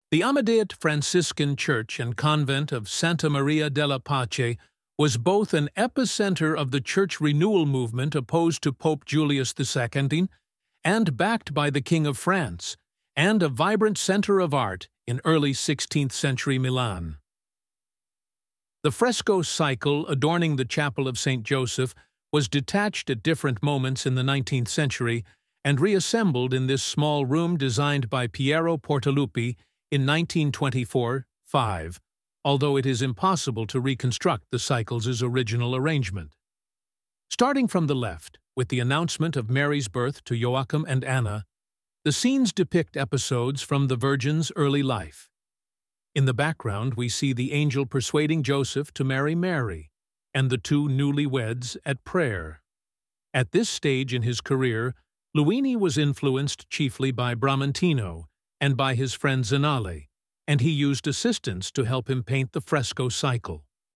The Amadeit Franciscan Church and Convent of Santa Maria della Pace was both an epicenter of the church renewal movement opposed to Pope Julius II and backed by the King of France, and a vibrant center of art in early 16th century Milan. The fresco cycle adorning the Chapel of St. Joseph was detached at different moments in the 19th century and reassembled in this small room designed by Piero Portaluppi in 1924-5, although it is impossible to reconstruct the cycle's original arrangement. Starting from the left, with the announcement of Mary's birth to Joachim and Anna, the scenes depict episodes from the Virgin's early life. In the background, we see the angel persuading Joseph to marry Mary, and the two newlyweds at prayer. At this stage in his career, Luini was influenced chiefly by Bramantino and by his friend Zenale, and he used assistants to help him paint the fresco cycle.